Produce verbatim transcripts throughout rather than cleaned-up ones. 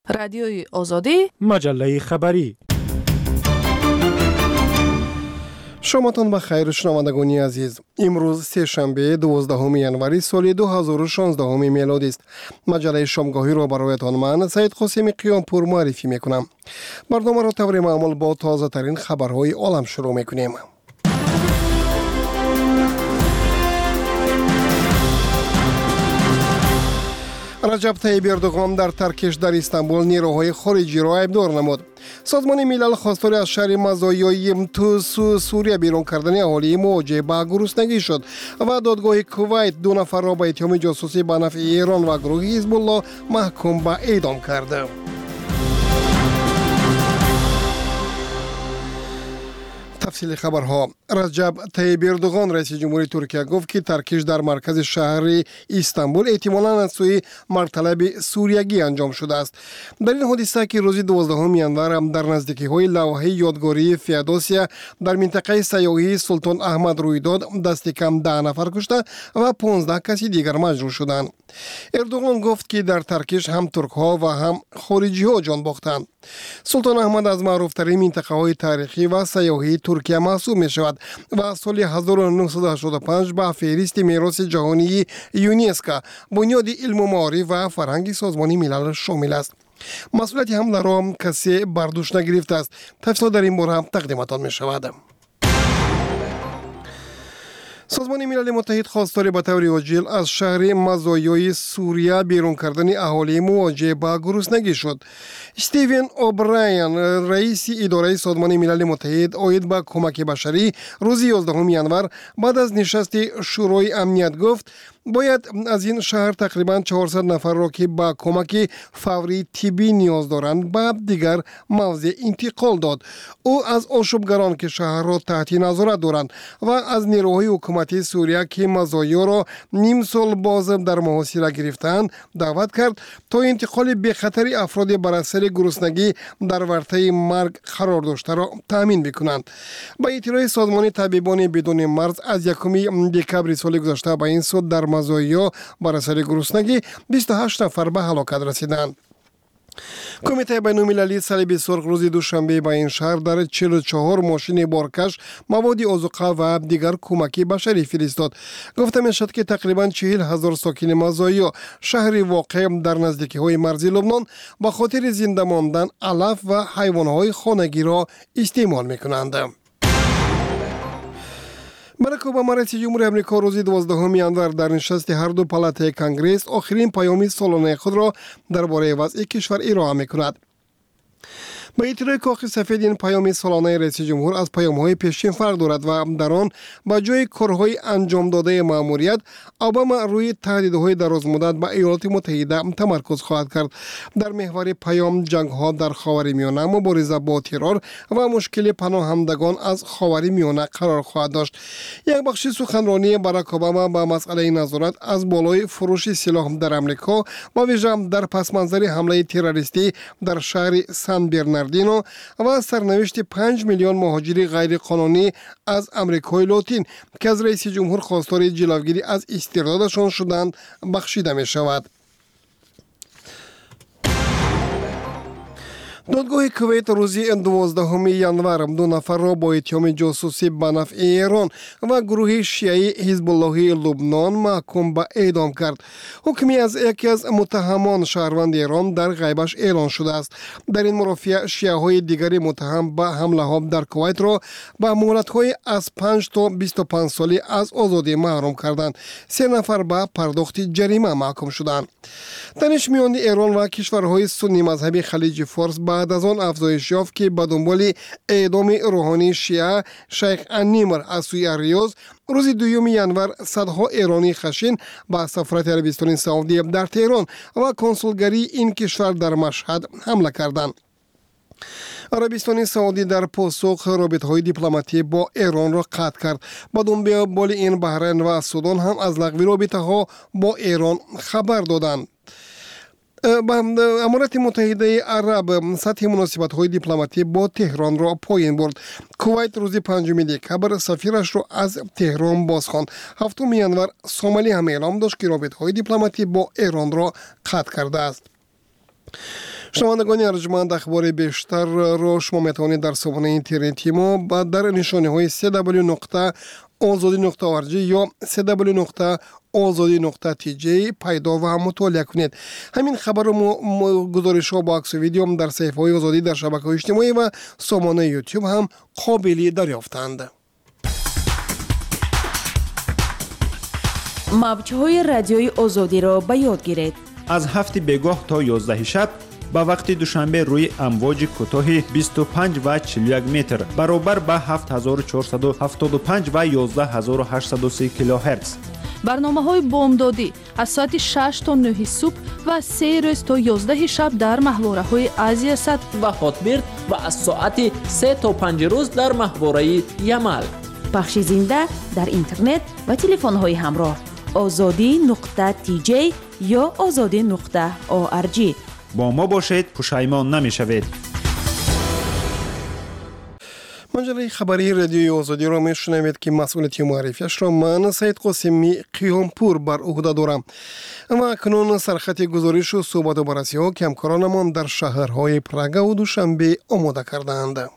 رادیوی آزادی، مجله خبری. شامتان بخیر شنوندگان عزیز. امروز سه شنبه دوازدهم ینوری سال دو هزار و شانزده میلادی است. مجله شامگاهی را برایتان من سید قاسمی قیامپور معرفی میکنم. برنامه را طور معمول با تازه ترین خبرهای عالم شروع میکنیم. رجب طیب اردوغان در ترکش در استانبول نیروهای خارجی را ایبدار نمود. سازمان ملل خواستار از شهر مزایای تو سوریه بیرون کردن اهالی مواجه با گرسنگی شد و دادگاه کویت دو نفر را به اتهام جاسوسی به نفع ایران و گروه حزب الله محکوم به اعدام کرده. تفصیل خبرها. رجب طیب اردوغان رئیس جمهوری ترکیه گفت که ترکش در مرکز شهر استانبول احتمالاً از سوی مرطلب سوریگی انجام شده است. در این حادثه که روز دوازدهم ینور در نزدیکی های لوحه یادگاری فیادوسیا در منطقه سیاحی سلطان احمد روی داد، دست کم ده نفر کشته و پانزده کسی دیگر مجروح شدند. اردوغان گفت که در ترکش هم ترک ها و هم خارجی ها جان باختند. سلطان احمد از معروفترین منطقه های تاریخی و سیاحی ترکیه محسوب می شود و از سال هزار و نهصد و هشتاد و پنج به فهرست میراث جهانی یونسکو بنیاد علم و معارف و فرهنگ سازمان ملل شامل است. مسئولیت حمله را کسی بر دوش نگرفته است. تفصیل در این باره هم تقدیمتان می شود. سازمان ملل متحد خواستار به طور عاجل از شهر مزایای سوریه بیرون کردن اهالی مواجه با گرسنگی شد. استیون اوبراین رئیس اداره سازمان ملل متحد عاید به کمک بشری روز یازدهم ینور بعد از نشست شورای امنیت گفت باید از این شهر تقریباً چهارصد نفر را که با کمک فوری طبی نیاز دارند به دیگر موضع انتقال داد. او از آشوبگران که شهر را تحت نظارت دارند و از نیروهای حکومتی سوریه که مزایا را نیم سال باز در محاصره گرفتند دعوت کرد تا انتقال به خطر افراد بر اثر گرسنگی در ورطه مرگ قرار داشته را تامین بکنند. با اطلاع سازمان طبیبان بدون مرز از یکم دکبر سال گذشته به این سود در مزایا بر اثر گرسنگی بیست و هشت نفر به هلاکت رسیدند. کمیته بین‌المللی صلیب سرخ روز دوشنبه به این شهر در چهل و چهار ماشین بارکش مواد آذوقه و دیگر کمکی بشری فرستاد. گفته می شد که تقریباً چهل هزار ساکن مزایا شهری واقع در نزدیکی های مرزی لبنان با خاطر زنده ماندن علف و حیوانات خانگی را استعمال می کنند. باراک اوباما رئیس جمهور امریکا روز دوازدهم ینور در نشست هر دو پالات کنگره آخرین پیام سالانه خود را درباره وضع کشور ارائه می‌کند. با اطلاع کاخ سفید این پیام سالانه رئیس جمهور از پیام‌های پیشین فرق دارد و در آن با جای کارهای انجام داده مأموریت اوباما روی تهدیدهای درازمدت به ایالات متحده تمرکز خواهد کرد. در محور پیام جنگ‌ها در خاورمیانه، مبارزه با ترور و مشکل پناهندگان از خاورمیانه قرار خواهد داشت. یک بخش سخنرانی باراک اوباما با مسئله نظارت از بالای فروش سلاح در آمریکا با ویژه در پس منظر حمله تروریستی در شهر سان برناردینو و سرنوشت پنج میلیون مهاجر غیر قانونی از امریکای لاتین که از رئیس جمهور خواستار جلوگیری از استردادشان شدند بخشیده می شود. دادگاه کویت روز دوازدهم ینور دو نفر را با اتهام جاسوسی به نفع ایران و گروه شیعی حزب الله لبنان محکوم به اعدام کرد. حکمی از یکی از متهمان شهروند ایران در غیبش اعلان شده است. در این مرافعه شیعه های دیگری متهم به حمله ها در کویت را با مهلت های از پنج تا بیست و پنج سالی از آزادی محروم کردند. سه نفر به پرداخت جریمه محکوم شدند. تنش میان ایران و کشورهای سنی مذهبی خلیج فارس بعد از آن افزایش یافت که به دنبال اعدام روحانی شیعه شیخ النمر از سوی ریاض روز دوم ینور صدها ایرانی خشن با سفارت عربستان سعودی در تهران و کنسولگری این کشور در مشهد حمله کردند. عربستان سعودی در پاسخ رابطه‌های دیپلماتی با ایران را قطع کرد. با دنبال این بحرین و سودان هم از لغو رابطه‌ها با ایران خبر دادند. امارات متحده عرب سطح مناسبت‌های دیپلماتی با تهران را پایین برد. کویت روز پنجم دکبر سفیرش را از تهران بازخواند. هفتم ینور سومالی هم اعلام داشت که رابطه‌های دیپلماتی با ایران را قطع کرده است. شنوندگان ارجمند، اخبار بیشتر را شما میتوانید در سامانه اینترنتی ما با در نشانه های سی دبلیو نقطه آزادی نقطه آر جی یا سی دبلیو نقطه آزادی نقطه تی جی پیدا و هم مطالعه کنید. همین خبر و گزارش ها با عکس و ویدیو هم در صفحه های آزادی در شبکه‌های اجتماعی و سامانه یوتیوب هم قابل دریافتند. موج های رادیوی آزادی را به یاد گیرید. از هفت بگاه تا یازده شب با وقت دوشنبه روی امواج کوتاه بیست و پنج و چهل و یک متر برابر با هفت هزار و چهارصد و هفتاد و پنج و یازده هزار و هشتصد و سی کیلوهرتز. برنامه های بامدادی از ساعت شش تا نه صبح و سه روز تا یازده شب در محوره های آسیا صد و هاتبیرد و از ساعت سه تا پنج روز در محوره یمل. پخش زنده در اینترنت و تلفن های همراه آزادی نقطه تی جی یا آزادی نقطه آ ار جی. با ما باشید، پشیمان نمیشوید. مجله خبری رادیوی آزادی را میشنوید که مسئولیت معرفیش را من سید قاسمی قیامپور بر عهده دارم. اما اکنون سرخط گزارش و صحبت و بررسی ها که همکارانمان در شهرهای پراگ و دوشنبه آماده کردند.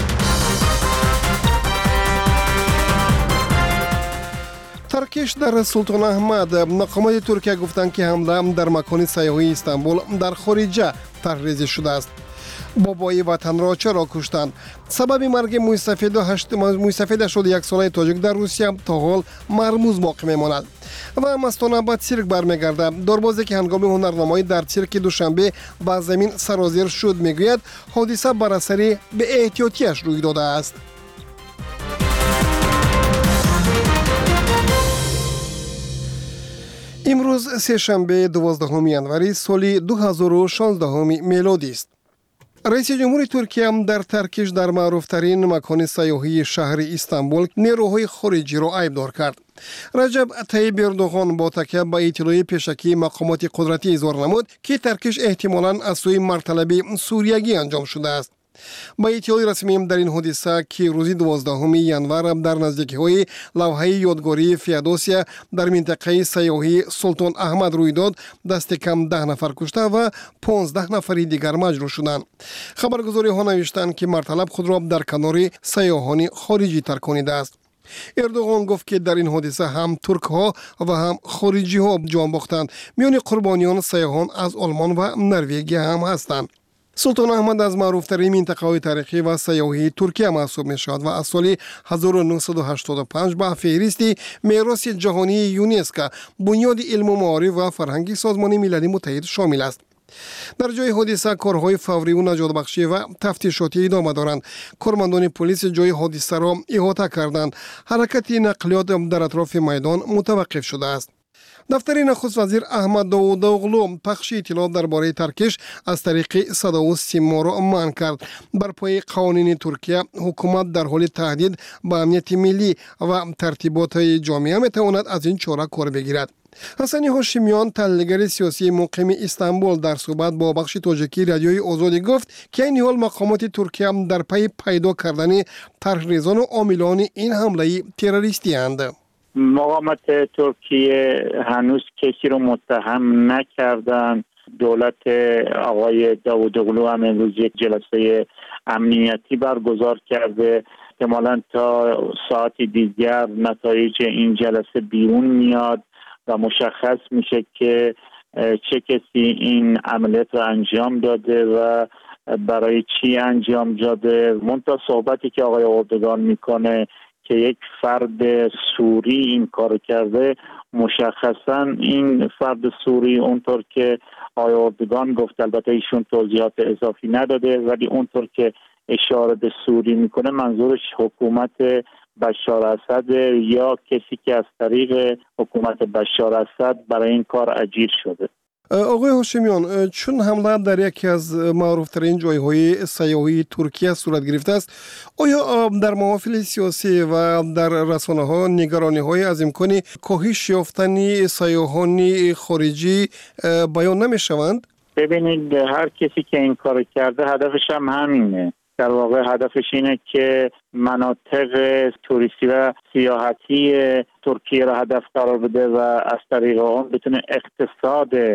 ترکیش در سلطان احمد، مقامات ترکیه گفتند که حمله در مکان سیاحی استانبول در خارجه طرحریزی شده است. بابای وطن را چرا کشتند؟ سبب مرگ موسفید موسفید هشتاد و یک ساله تاجیک در روسیه تا حال مرموز باقی میماند. و مستانه به سیرک برمیگرده. داربازی که هنگام هنرنمایی در سیرک دوشنبه با زمین سرازیر شد میگوید حادثه بر اثر به احتیاطیش روی داده است. امروز سه‌شنبه دوازدهم ینوری سال دو هزار و شانزده میلادی است. رئیس جمهور ترکیه هم در ترکیش در معروفترین مکان سیاحی شهر استانبول نیروهای خارجی را عیبدار کرد. رجب طیب اردوغان با تکیه به اطلاع پیشکی مقامات قدرتی اظهار نمود که ترکیش احتمالاً از سوی مرطلب سوریگی انجام شده است. با اطلاع رسمی در این حادثه که روز دوازدهم ینور در نزدیکی های لوحه یادگاری فیادوسیا در منطقه سیاحی سلطان احمد روی داد، دست کم ده نفر کشته و پانزده نفر دیگر مجروح شدند. خبرگزاری ها نوشتند که مرطلب خود را در کنار سیاحان خارجی ترکانیده است. اردوغان گفت که در این حادثه هم ترک ها و هم خارجی ها جان باختند. میان قربانیان سیاحان از آلمان و نروژ هم هستند. سلطان احمد از معروفترین منطقه های تاریخی و سیاحی ترکیه محسوب می شود و از سال هزار و نهصد و هشتاد و پنج به فهرست میراث جهانی یونسکو بنیاد علم و معارف و فرهنگی سازمان ملل متحد شامل است. در جای حادثه کارهای فوری و نجات بخشی و تفتیشاتی ادامه دارند. کارمندان پلیس جای حادثه را احاطه کردند. حرکت نقلیات در اطراف میدان متوقف شده است. دفتر نخست وزیر احمد داوودوغلو پخش اطلاعات درباره ترکیش از طریق صدا و سیما را منع کرد. بر پای قوانین ترکیه حکومت در حال تهدید به امنیت ملی و ترتیبات جامعه میتواند از این چاره کار بگیرد. حسنی هاشمیان، تحلیلگر سیاسی مقیم استانبول، در صحبت با بخش تاجیکی رادیوی آزادی گفت که این حال مقامات ترکیه هم در پی پیدا کردن طرحریزان و عاملان این حمله تروریستی اند. مقامات ترکیه هنوز کسی رو متهم نکردن. دولت آقای داوودوغلو هم امروز یک جلسه امنیتی برگزار کرده. احتمالاً تا ساعت دیگر نتایج این جلسه بیرون میاد و مشخص میشه که چه کسی این عملیات رو انجام داده و برای چی انجام داده. منتها صحبتی که آقای اردوغان میکنه که یک فرد سوری این کار کرده، مشخصا این فرد سوری اونطور که آقای اردوغان گفت، البته ایشون توضیحات اضافی نداده، ولی اونطور که اشاره به سوری میکنه منظورش حکومت بشار اسد یا کسی که از طریق حکومت بشار اسد برای این کار اجیر شده. آقای هاشمیان، چون حمله در یکی از معروفترین جایهای سیاحی ترکیه صورت گرفته است، آیا در محافل سیاسی و در رسانه ها نگرانی های از امکان کاهش یافتن سیاحان خارجی بیان نمی شوند؟ ببینید، هر کسی که این کار کرده هدفش هم همینه. در واقع هدفش اینه که مناطق توریستی و سیاحتی ترکیه را هدف قرار بده و از طریق آن بتونه اقتصاد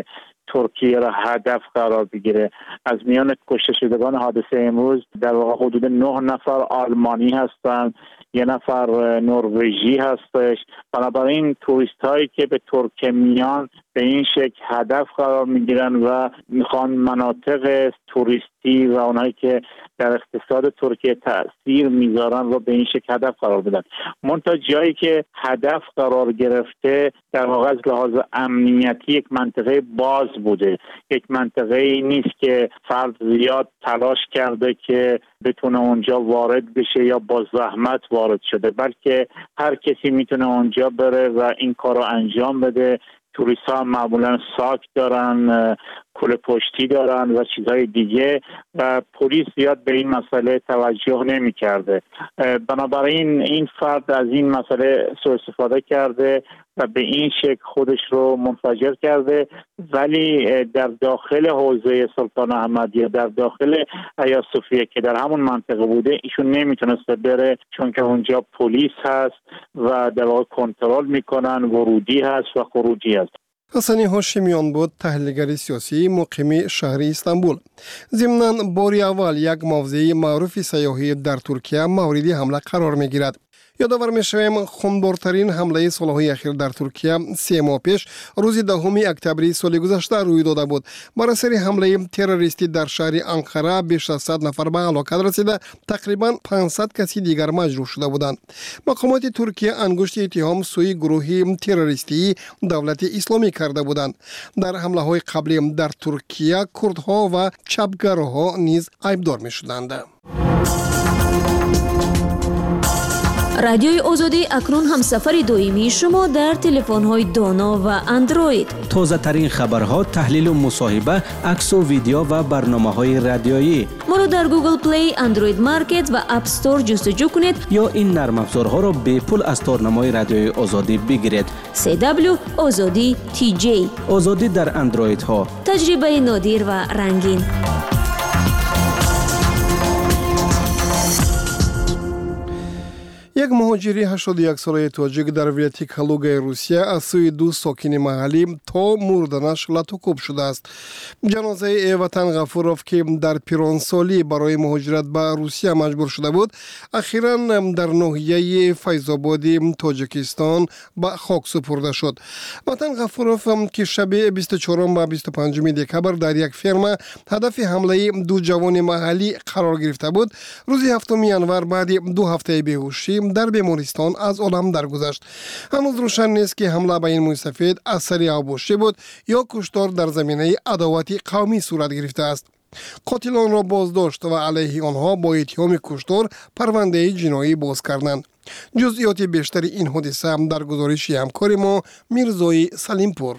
ترکیه را هدف قرار بگیره. از میان کشته شدگان حادثه امروز در واقع حدود نه نفر آلمانی هستند، یه نفر نروژی هستش. بنابراین توریست هایی که به ترکیه میان به این شکل هدف قرار میگیرن و میخوان مناطق توریستی و اونایی که در اقتصاد ترکیه تأثیر میذارن رو به این شکل هدف قرار بدن. منتها جایی که هدف قرار گرفته در واقع از لحاظ امنیتی یک منطقه باز بوده، یک منطقه ای نیست که فرد زیاد تلاش کرده که بتونه اونجا وارد بشه یا با زحمت وارد شده، بلکه هر کسی میتونه اونجا بره و این کار رو انجام بده. توریست ها معمولا ساک دارن، کل پشتی دارن و چیزهای دیگه و پلیس زیاد به این مسئله توجه نمی کرده. بنابراین این فرد از این مسئله سوء استفاده کرده و به این شکل خودش رو منفجر کرده، ولی در داخل حوزه سلطان احمد یا در داخل آیا صوفیه که در همون منطقه بوده ایشون نمیتونسته بره، چون که اونجا پلیس هست و در واقع کنترل میکنن، ورودی هست و خروجی هست. حسنی هاشمیان بود، تحلیلگر سیاسی مقیم شهر استانبول. ضمناً باری اول یک موضع معروف سیاحی در ترکیه مورد حمله قرار میگیرد. یادآور میشویم خونبارترین حمله صلحی اخیر در ترکیه سه ماه پیش روز دهم اکتبر سال گذشته روی داده بود. بر اثر حمله تروریستی در شهر انقره بیش از صد نفر به هلاکت رسیده، تقریبا پانصد کسی دیگر مجروح شده بودند. مقامات ترکیه انگشت اتهام سوی گروه تروریستی دولت اسلامی کرده بودند. در حمله های قبلی در ترکیه کردها و چپگرها نیز عیبدار میشدند. رادیوی آزادی اکنون هم سفر دائمی شما در تلفن‌های دانا و اندروید. تازه ترین خبرها، تحلیل و مصاحبه، عکس و ویدیو و برنامه‌های رادیویی. ما رو در گوگل پلی، اندروید مارکت و اپ استور جستجو کنید یا این نرم افزارها را به پول از تارنمای رادیوی آزادی بگیرید. سی دبلیو آزادی تی جی. آزادی در اندروید ها. تجربه نادر و رنگین. یک مهاجری هشتاد و یک ساله تاجیک در ولایت کالوگای روسیه از سوی دو ساکن محلی تا مردنش لطوکوب شده است. جنازه ای وطن غفوروف که در پیرانسالی برای مهاجرت به روسیه مجبور شده بود، اخیراً در ناحیه فیض‌آباد تاجیکستان به خاک سپرده شد. وطن غفوروف که شب بیست و چهارم و بیست و پنجم دکبر در یک فرم هدف حمله دو جوان محلی قرار گرفته بود، روز هفتم ژانویه بعد دو هفته بیهوشی در بیمارستان از عالم درگذشت. هنوز روشن نیست که حمله به این موی سفید اثری آبوشی بود یا کشتار در زمینه عداوت قومی صورت گرفته است. قاتلان را بازداشت و علیه آنها با اتهام کشتار پرونده جنایی باز کردند. جزئیات بیشتر این حادثه در گزارش همکار ما میرزای سلیمپور.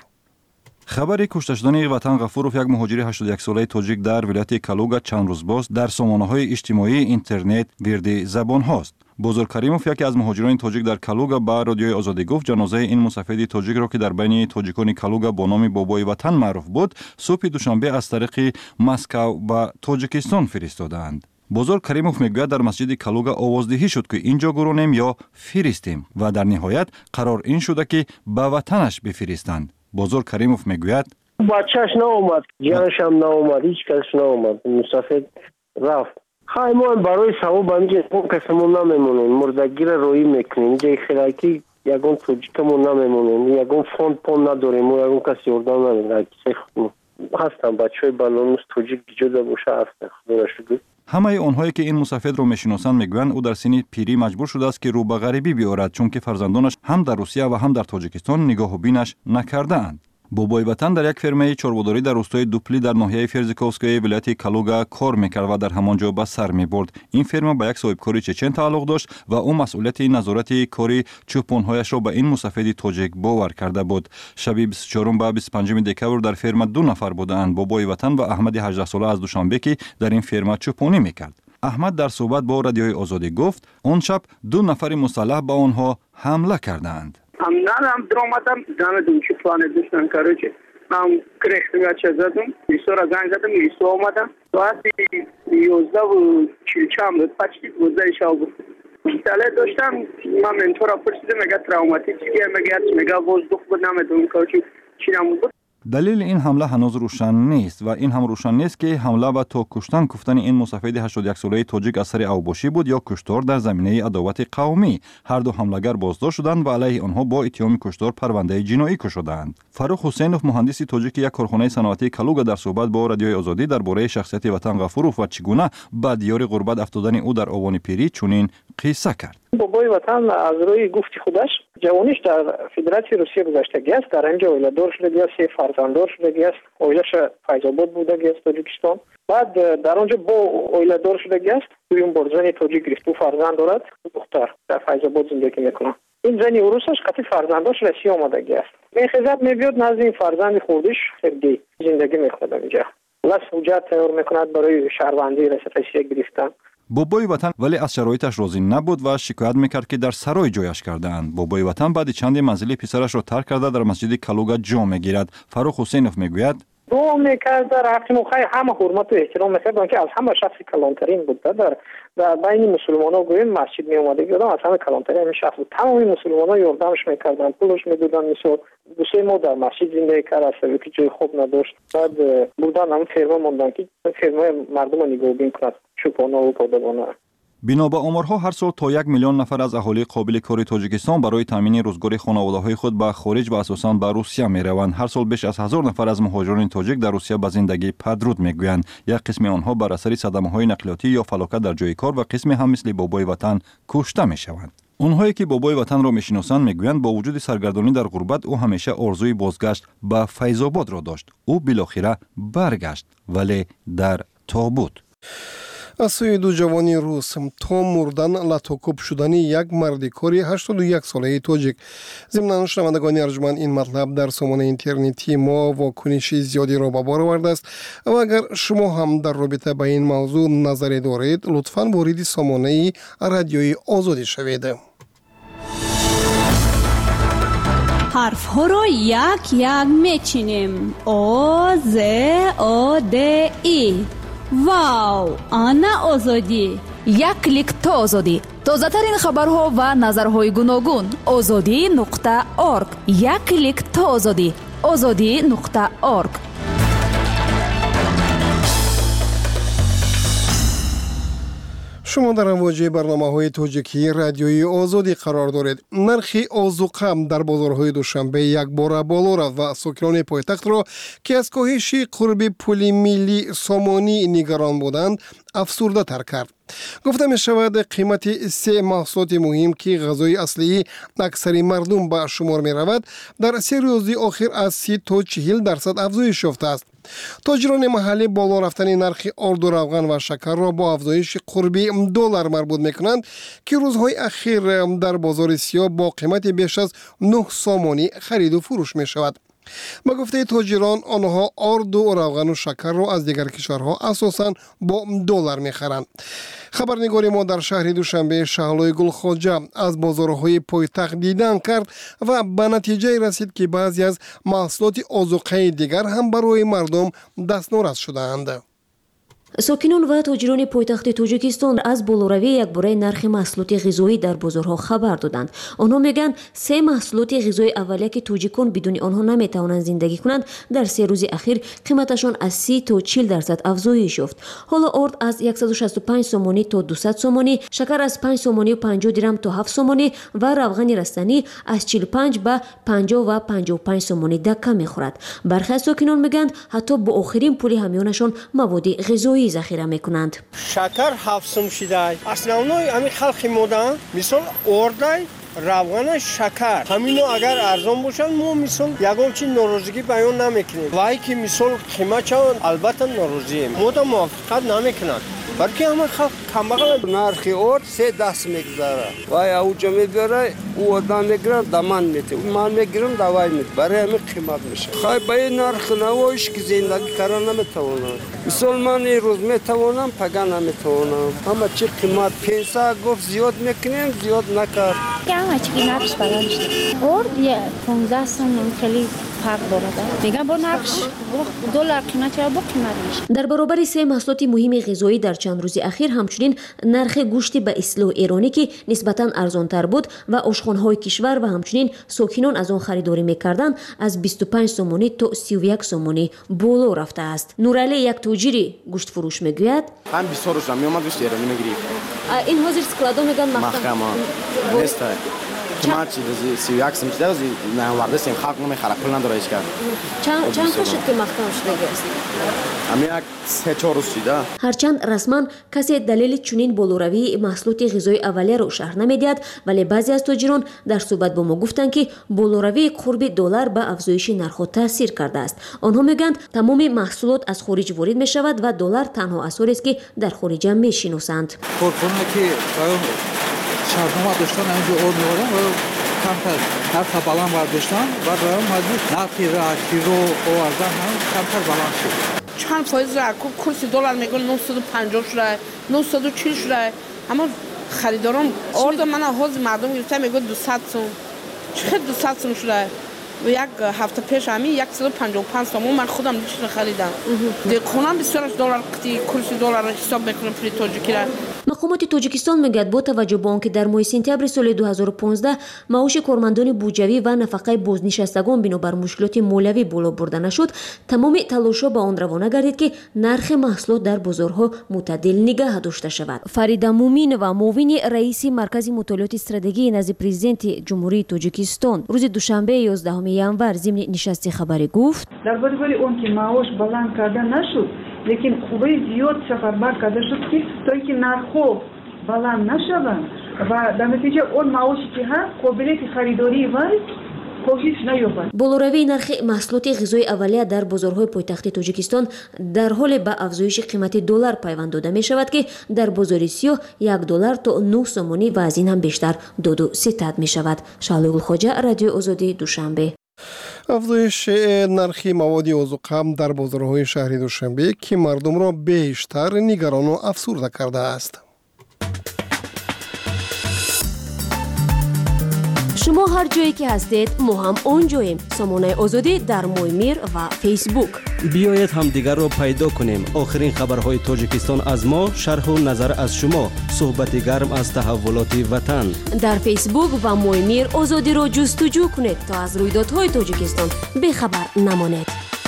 خبر کشته شدن وطن غفوروف، یک مهاجر هشتاد و یک ساله تاجیک در ولایت کالوگا چند روز باز در سامانه‌های اجتماعی اینترنت ویرد زبان هاست. بزرگ کریموف، یکی از مهاجران تاجیک در کالوگا، با رادیوی آزادی گفت جنازه این مسافر تاجیک را که در بین تاجیکان کالوگا با نام بابای وطن معروف بود، صبح دوشنبه از طریق مسکو و تاجیکستان فرستادند. بزرگ کریموف میگوید در مسجد کالوگا آوازدهی شد که اینجا گرونیم یا فرستیم و در نهایت قرار این شده که به وطنش بفرستند. بزرگ کریموف میگوید بچه‌ش ناومد، جانش هم ناومد، هیچ کس ناومد، مسافر رفت. خواهی ما برای ثواب همینجا اون کسمون نمیمونیم، مردگی را روی میکنیم، اینجا خیلی یکون توجیکمون نمیمونیم، یکون فوند پون نداریم و یکون کسی اردان نمیدن. هستم بچه های بلانوس توجیک جدا باشه هسته، خدا را شکر. همه آنهایی که این مسافر را میشناسند میگویند او در سن پیری مجبور شده است که رو به غریبی بیاورد، چون که فرزندانش هم در روسیه و هم در تاجیکستان نگاه و بینش نکرده اند. بابای وطن در یک فرمه چربوداری در روستای دوپلی در ناحیه فرزیکوفسکای ولایت کالوگا کار میکرد و در همانجا به سر میبرد. این فرمه به یک صاحبکاری چچن تعلق داشت و او مسئولیت نظارت کاری چوپانهایش را به این مسافر تاجیک باور کرده بود. شب بیست و چهارم و بیست و پنجم دکبر در فرمه دو نفر بودند، بابای وطن و احمد هجده ساله از دوشنبه که در این فرمه چوپانی میکرد. احمد در صحبت با رادیوی آزادی گفت آن شب دو نفر مسلح به آنها حمله کردند. هم نه هم درآمدم زنم چه پلان داشتن کارو که من کرخت چه زدم ایسا را زنگ زدم ایسا آمدم ساعت یازده و چهل چند بود پچی دوازده شب بود مطالعه داشتم. من منتور را پرسیدم مگه تراوماتیک چیه مگه مگه وزدوخ بود نمیدونم کارو چی نمون بود. دلیل این حمله هنوز روشن نیست و این هم روشن نیست که حمله به تا کشتن کوفتن این مسافر هشتاد و یک ساله تاجیک اثر اوباشی بود یا کشتار در زمینه عداوت قومی. هر دو حملهگر بازداشت شدند و علیه آنها با اتهام کشتار پرونده جنایی کشیدند. فاروق حسینوف مهندس تاجیک یک کارخانه صنعتی کلوگا در صحبت با رادیوی آزادی درباره شخصیت وطن غفوروف و چگونه با دیار غربت افتادن او در آوان پیری چنین قصه کرد. بابای وطن از روی گفت خودش جوانیش در فدراسیون روسیه گذشته است، در اینجا اولادار شده است، سه فرزنددار شده است، اویلش فیض‌آباد بوده است تاجیکستان. بعد در اونجا با اولادار شده است، دویم بار زن تاجیک گرفت، دو فرزند دارد، دختر در فیض‌آباد زندگی میکنه. این زنی اوروسش قطعی فرزنداش رسیه آمده است. میخزد میبیاد نزد این فرزند خودش خیلی زندگی میکنه اینجا. لاس حجت تیار میکند برای شهروندی رسیدگی گرفتن. بابای وطن ولی از شرایطش راضی نبود و شکایت میکرد که در سرای جایش کردند. بابای وطن بعد چند منزلی پسرش را ترک کرده در مسجد کلوگا جا میگیرد. فاروق حسینوف میگوید دو میکرد در رفتیم و خیلی همه حرمت و احترام میکرد که از همه شخصی کلانترین بود. در در بین مسلمان ها گویم مسجد می اومده گردم از همه کلانترین همین شخص بود. تمامی مسلمان ها یاردمش میکردن، پولش میدودن. مثل دو سه ماه در مسجد زندگی کرد است که جای خوب نداشت. بعد بودن هم فرما موندن که فرمای مردم رو نگاه بین کند چوپانه و پادبانه. بنا به آمارها هر سال تا یک میلیون نفر از اهالی قابل کار تاجیکستان برای تامین روزگار خانواده‌های خود به خارج و اساساً به روسیه میروند. هر سال بیش از هزار نفر از مهاجران تاجیک در روسیه به زندگی پدرود میگویند. یک قسم آنها بر اثر صدمه‌های نقلیاتی یا فلاکت در جای کار و قسم هم مثل بابای وطن کشته میشوند. اونهایی که بابای وطن را میشناسند میگویند با وجود سرگردانی در غربت او همیشه آرزوی بازگشت به فیض‌آباد را داشت. او بالاخره برگشت ولی در تابوت. از سوی دو جوانی روس تا مردن لطوکوب شدن یک مرد کاری هشتاد و یک ساله تاجیک. ضمن شنوندگان ارجمند این مطلب در سامانه اینترنتی ما واکنش زیادی را به بار آورده است و اگر شما هم در رابطه با این موضوع نظری دارید لطفاً وارد سامانه رادیوی آزادی شوید. حرف ها را یک یک میچینیم. آ ز آ د ای. واو، آنا آزادی. یک کلیک تا آزادی. تازه ترین خبرها و نظرهای گوناگون. آزادی نقطه اورگ. یک کلیک تا آزادی. آزادی نقطه اورگ. شما در امواج برنامه‌های تاجیکی رادیوی آزادی قرار دارید. نرخ آذوقه در بازارهای دوشنبه یک بار بالا رفت و ساکنان پایتخت را که از کاهش قرب پول ملی سامانی نگران بودند افسرده تر کرد. گفته می شود قیمت سه محصولات مهم که غذای اصلی اکثر مردم به شمار می رود در سه روز آخر از سی تا چهل درصد افزایش یافته است. تاجران محلی بالا رفتن نرخ آرد و روغن و شکر را با افزایش قرب دلار مربوط می کنند که روزهای اخیر در بازار سیاه با قیمت بیش از نه سامانی خرید و فروش می شود. با گفته تاجران آنها آرد و روغن و شکر را از دیگر کشورها اساساً با دلار می‌خرند. خبرنگار ما در شهر دوشنبه شهلای گلخواجه از بازارهای پایتخت دیدن کرد و به نتیجه رسید که بعضی از محصولات آذوقه دیگر هم برای مردم دستنورد شده‌اند. ساکنان و تاجران پایتخت تاجیکستان از بالاروی یکباره نرخ محصولات غذایی در بازارها خبر دادند. آنها میگن سه محصولات غذایی اولیه که تاجیکان بدون آنها نمیتوانند زندگی کنند در سه روز اخیر قیمتشان از سی تا چهل درصد افزایش یافت. حالا آرد از صد و شصت و پنج سامانی تا دویست سامانی، شکر از پنج سامانی و پنجاه درم تا هفت سامانی و روغن رستنی از چهل و پنج به پنجاه و پنجاه و پنج سامانی دکه میخورد. برخی از ساکنان میگن حتی با آخرین پول همیانشان مواد غذایی ذخیره میکنند. شکر هفت سوم شده. основной همین خلق مودن مثال اردای روغن شکر همینو اگر ارزان باشن ما مثال یگان چی ناراضگی بیان نمیکنیم. وای که مثال قیمت البته ناراضیم. ما تو موافقت نمیکنند. بلکه همه خلق کمبغل نرخ ارد سه دست میگذاره. وای اوجا میبره او آدم میگیرن دمان میته. من میگیرم دوای میته. برای همه قیمت میشه. خواهی باید نرخ نوایش که زندگی کردن نمیتوانم. مثال من این روز میتوانم پگه نمیتوانم. اما چی قیمت پیسه گفت زیاد میکنیم زیاد نکرد. همه چی نرخش بلند شد. ارد یه پانزده سوم خیلی فرق داره. میگن با نقش دلار قیمت یا با قیمت میشه. در برابر سه محصولات مهم غذایی در چند روز اخیر همچنین نرخ گوشت به اصل ایرانی که نسبتاً ارزان‌تر بود و آشخوان‌های کشور و همچنین ساکنان از آن خریداری می‌کردند از بیست و پنج سومانی تا سی و یک سومانی بالا رفته است. نورعلی یک تاجر گوشت فروش میگوید هم بیست روز میومد گوشت ایرانی میگیریم. این حاضر سکلادو میگن محکم نیست. ما چی دزی سی و یک سوم چیزی دزی نه وارد سیم خاک نمیخره پول نداره هیچ کار. چند چند تا شد که محکم شده است. همین یک سه چهار روز شده. هرچند رسما کسی دلیل چنین بالاروی محصولات غذایی اولیه را شرح نمیدهد ولی بعضی از تاجران در صحبت با ما گفتند که بالاروی قرب دلار به افزایش نرخ تاثیر کرده است. آنها میگویند تمام محصولات از خارج وارد می شود و دلار تنها اثری است که در خارج می شناسند. شهرنامه داشتن اینجا آن می‌آوردن و کمتر نرخ بالا برداشتن و راه مجبور نرخی را کیلو آوردن هم کمتر بالا شد. چند فایز را کورس دلار میگن نهصد و پنجاه شده نهصد و چهل شده اما خریداران آورد من حاضر مردم گرفته میگن دویست سوم چقدر دویست سوم شده و یک هفته پیش همین صد و پنجاه و پنج سوم من خودم دیشب خریدم. دیگه بسیار دلار قتی کورس دلار را حساب میکنم پول تاجیکی را. مقامات تاجیکستان میگوید با توجه به آنکه در ماه سپتامبر سال دو هزار و پانزده معاش کارمندان بودجوی و نفقه بازنشستگان بنابر مشکلات مالیوی بالا برده نشد تمام تلاش‌ها به آن روانه گردید که نرخ محصولات در بازارها معتدل نگه داشته شود. فریده مومین و معاون رئیس مرکز مطالعات استراتژی نزد پرزیدنت جمهوری تاجیکستان روز دوشنبه یازدهم ینور ضمن نشست خبری گفت در برابر اون که معاش بلند کرده نشد لیکن خوبه زیاد سفربر کرده شد که تا اینکه نرخ‌ها بلند نشوند و در نتیجه اون معاشی که هست قابلیت خریداری و کاهش نیابد. بالاروی نرخ محصولات غذایی اولیه در بازارهای پایتخت تاجیکستان در حال به افزایش قیمت دلار پیوند داده می شود که در بازار سیاه یک دلار تا نه سومانی و از این هم بیشتر داد و ستد می شود. شعله الخواجه، رادیو آزادی، دوشنبه. افزایش نرخ مواد اوزقم در بازارهای شهری دوشنبه که مردم را بیشتر نگران و افسرده کرده است. شما هر جایی که هستید ما هم اون جاییم. سامانه آزادی در مویمیر و فیسبوک. بیایید هم دیگر را پیدا کنیم. آخرین خبرهای تاجیکستان از ما، شرح و نظر از شما، صحبت گرم از تحولات وطن. در فیسبوک و مویمیر آزادی را جستجو کنید تا از رویدادهای تاجیکستان بخبر نمانید.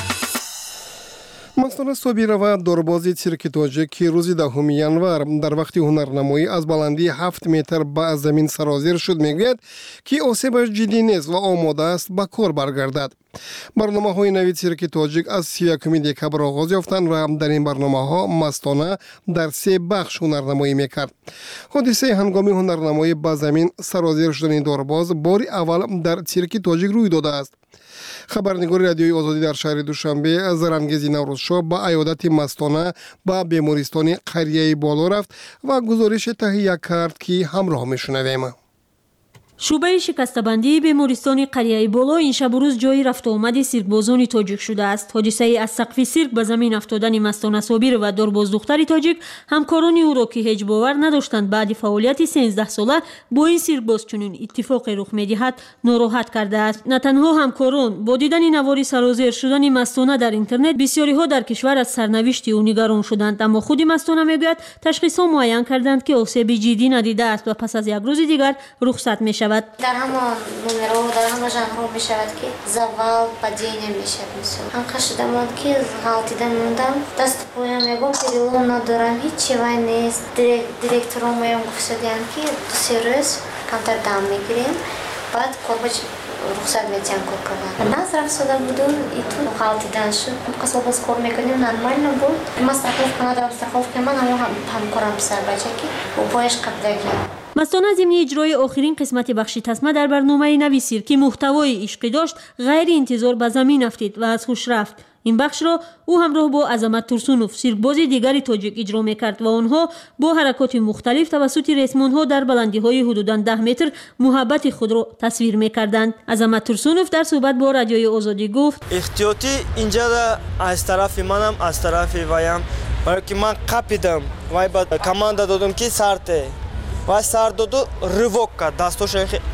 مستانه صابیرова دوربازی سیرک تاجیک که روز دهم ینور در وقت هنرنمایی از بلندی هفت متر به زمین سرازیر شد میگوید که آسیبش جدی نیست و آماده است به کار برگردد. برنامه های نوی سیرک تاجیک از سی و یکم دکبر آغاز یافتند و در این برنامه ها مستانه در سه بخش هنرنمایی میکرد. حادثه هنگامی هنرنمایی به زمین سرازیر شدن دورباز بار اول در سیرک تاجیک روی داده است. خبرنگار رادیوی آزادی در شهر دوشنبه زرانگیزی نوروزشاه با عیادت مستانه به بیمارستان قریه بالا رفت و گزارش تهیه کرد که همراه میشنویم. شعبه شکسته‌بندی بیمارستان قریه بالا این شب و روز جای رفت و آمد سیرکبازان تاجیک شده است. حادثه از سقف سیرک به زمین افتادن مستانه صابیر و دورباز دختر تاجیک همکاران او را که هیچ باور نداشتند بعد فعالیت سیزده ساله با این سیرکباز چنین اتفاقی رخ می‌دهد ناراحت کرده است. نه تنها همکاران با دیدن نواری سرازیر شدن مستانه در اینترنت بسیاری ها در کشور از سرنوشت او نگران شدند، اما خود مستانه میگوید تشخیص معین کردند که آسیب جدی ندیده است و پس از یک روز دیگر رخصت می‌شود. در همان نمره و در همان ژانر می شود که زوال падение می شود. مثلا هم خشیده موند که غلطیده موندم دست پایم میگم перелом ندارم هیچی وای نیست. دیرکتورم میگم گفتن که دو سه روز کمتر دم میگیریم بعد کارباج رخصت میتیم کار کردن. نظر افتاده بودم ایتون غلطیدن شد. قصد باز کار میکنیم نرمال نبود. ما страховка ندارم страховка من هم هم کارم پسر بچه که و پایش قبلگی. مستانه ضمن اجرای آخرین قسمت بخش تسمه در برنامه نوی سیر که محتوای عشقی داشت غیر انتظار به زمین افتید و از خوش رفت. این بخش را او همراه با عظمت ترسونوف سیرکباز دیگری تاجیک اجرا میکرد و آنها با حرکات مختلف توسط ریسمانها در بلندی های حدوداً ده متر محبت خود را تصویر میکردند. عظمت ترسونوف در صحبت با رادیوی آزادی گفت احتیاطی اینجا از طرف منم از طرف وایم برای که من قپیدم و با کماندا دادم که سرته و سر دادو ریوک کرد دستوش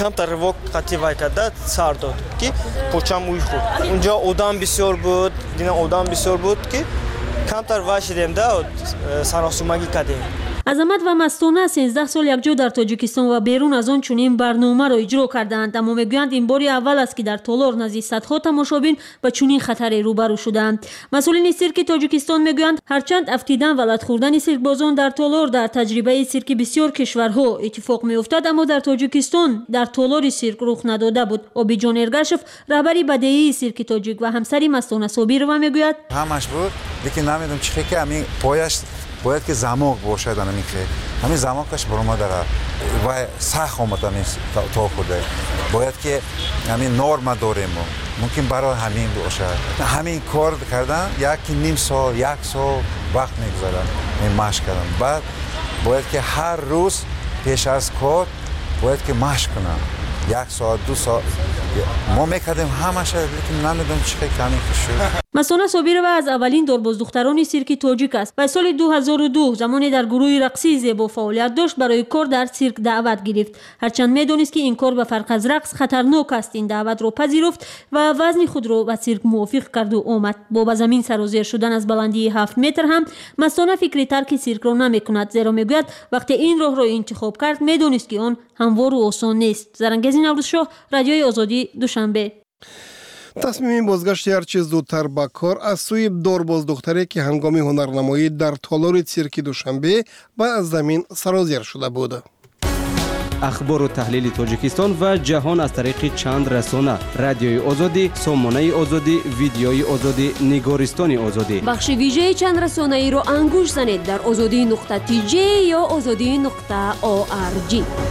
камтар ривок қати вай карда сар дод ки почам уй худ унҷо одам бисёр буд дина одам бисёр буд ки камтар вай шидем да саросумагӣ кардем. азамат ва мастона сенздаҳ сол якҷо дар тоҷикистон ва берун аз он чунин барномаро иҷро кардаанд, аммо мегӯянд ин бори аввал аст ки дар толор назди садҳо тамошобин ба чунин хатаре рӯбарӯ шудаанд. масъулини сирки тоҷикистон мегӯянд ҳарчанд афтидан ва латхӯрдани сиркбозон дар толор дар таҷрибаи сирки бисёр кишварҳо иттифоқ меуфтад, аммо дар тоҷикистон дар толори сирк рух надода буд. обиҷон эргашев раҳбари бадеии сирки тоҷик ва ҳамсари Мастона Собирова мегӯяд: ҳамаш буд, лекин намедонам чӣ хе ки ҳамин пояш бояд ки замок бошад. ҳамин хе ҳамин замокаш баромадара ва сахт омад ҳамин то хурда бояд ки ҳамин норма дорем мумкин барои ҳамин бошад. ҳамин кор кардан яки ним сол як сол вақт мегузарам машқ кардам. баъд бояд ки ҳар рӯз пеш аз кор бояд ки машқ кунам як соат ду соат мо мекардем ҳамаша, лекин намедонам чӣ хе ки ҳамин шуд. Мастона Собирова аз аввалин дорбоздухтарони сирки тоҷик аст ва соли ду ҳазору ду замоне дар гурӯҳи рақсии зебо фаъолият дошт, барои кор дар сирк даъват гирифт. ҳарчанд медонист ки ин кор ба фарқ аз рақс хатарнок аст, ин даъватро пазируфт ва вазни худро ба сирк мувофиқ карду омад. бо ба замин сарозер шудан аз баландии ҳафт метр ҳам Мастона фикри тарки сиркро намекунад, зеро мегӯяд вақте ин роҳро интихоб кард медонист ки он ҳамвору осон нест. Зарангези Наврӯзшоҳ, Радиои Озодӣ, Душанбе. тасмими бозгашти ҳарчи зудтар ба кор аз сӯи дорбоздухтаре ки ҳангоми ҳунарнамоӣ дар толори цирки Душанбе ба замин сарозер шуда буд. ахбору таҳлили Тоҷикистон ва ҷаҳон аз тариқи чанд расона: Радиои Озодӣ, Сомонаи Озодӣ, Видеои Озодӣ, Нигористони Озодӣ. бахши вижеи чанд расонаиро ангуш занед дар озодӣ нуқта ти ҷей ё озодӣ нуқта орг.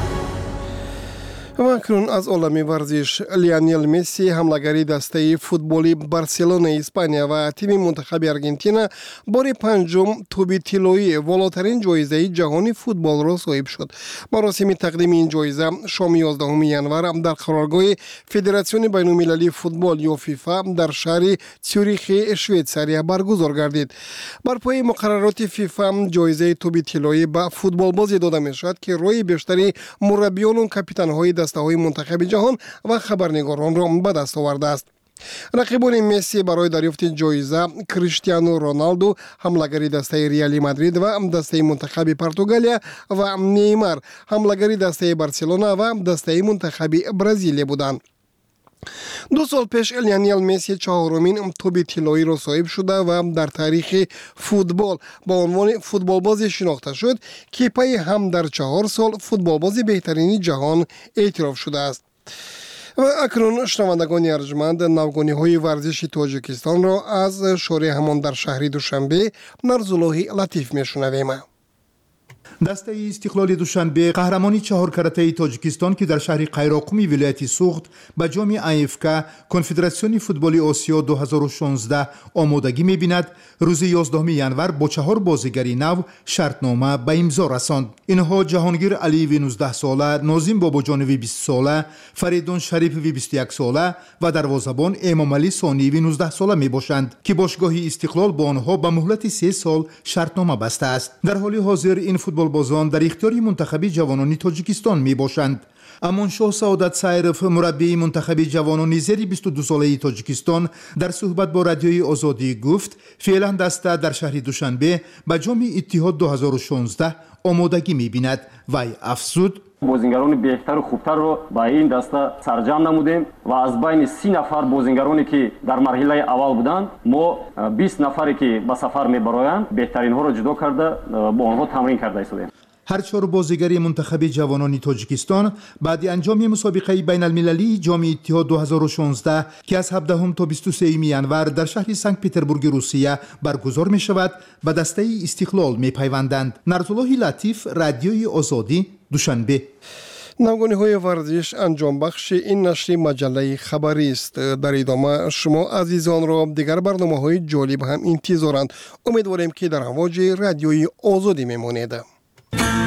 ва акнун аз олами варзиш. Лионел Месси ҳамлагари дастаи футболи Барселонаи Испания ва тими мунтахаби Аргентина бори панҷум тӯби тиллои волотарин ҷоизаи ҷаҳони футболро соҳиб шуд. маросими тақдими ин ҷоиза шоми ёздаҳуми январ дар қароргоҳи Федератсиони байнулмилалии футбол ё фифа дар шаҳри Цюрихи, Швейтсария баргузор гардид. бар пои муқаррароти фифа ҷоизаи тӯби тиллои ба футболбозе дода мешавад ки рӯи бештари мураббиёну капитанҳои дастаҳои мунтахаби ҷаҳон ва хабарнигоронро ба даст овардааст. рақибони Месси барои дарёфти ҷоиза Криштиану Роналду, ҳамлагари дастаи Реали Мадрид ва дастаи мунтахаби Португалия, ва Неймар, ҳамлагари дастаи Барселона ва дастаи мунтахаби Бразилия буданд. ду сол пеш Лионел Месси чаҳорумин тӯби тиллоиро соҳиб шуда ва дар таърихи футбол ба унвони футболбозе шинохта шуд ки пайи ҳам дар чаҳор сол футболбози беҳтарини ҷаҳон эътироф шудааст. ва акнун шунавандагони арҷманд, навгониҳои варзиши Тоҷикистонро аз шори ҳамон дар шаҳри Душанбе Нарзуллоҳи Латиф мешунавем. дастаи истиқлоли Душанбе қаҳрамони чаҳор каратаи Тоҷикистон ки дар шаҳри Қайроқуми вилояти Суғд ба ҷоми АФК Конфедератсиони футболи Осиё ду ҳазору шонздаҳ омодагӣ мебинад, рӯзи ёздаҳуми январ бо чаҳор бозигари нав шартнома ба имзо расонд. инҳо Ҷаҳонгир Алиеви нуздаҳсола, Нозим Бобоҷонови бистусола, Фаридун Шарипови бисту яксола ва дарвозабон Эмомалӣ Сониеви нуздаҳсола мебошанд ки бошгоҳи Истиқлол бо онҳо ба муҳлати се сол шартнома бастааст. дар ҳоли ҳозир ин футболбозон дар ихтиёри мунтахаби ҷавонони Тоҷикистон мебошанд. Амоншоҳ Саодат Сайров, мураббии мунтахаби ҷавонони зери бисту ду солаи Тоҷикистон, дар суҳбат бо Радиои Озодӣ гуфт, феълан даста дар шаҳри Душанбе ба ҷоми Иттиҳод ду ҳазору шонздаҳ омодагӣ мебинад. Вай афзуд: бозингарони беҳтару хубтарро ба ин даста сарҷам намудем ва аз байни си нафар бозингароне ки дар марҳилаи аввал буданд, мо бист нафаре ки ба сафар мебароянд беҳтаринҳоро ҷудо карда бо онҳо тамрин карда истодем. ҳар чор бозигари мунтахаби ҷавонони Тоҷикистон баъди анҷоми мусобиқаи байналмилалии ҷоми Иттиҳод ду ҳазору шонздаҳ ки аз ҳабдаҳум то бисту сеюми январ дар шаҳри Санкт Петербурги Русия баргузор мешавад, ба дастаи Истиқлол мепайванданд. Нарзуллоҳи Латиф, Радиои Озодӣ, Душанбе. навгониҳои варзиш анҷомбахши ин нашри маҷаллаи хабарист. дар идома шумо азизонро дигар барномаҳои ҷолиб ҳам интизоранд. умедворем ки дар амвоҷи Радиои Озодӣ мемонед.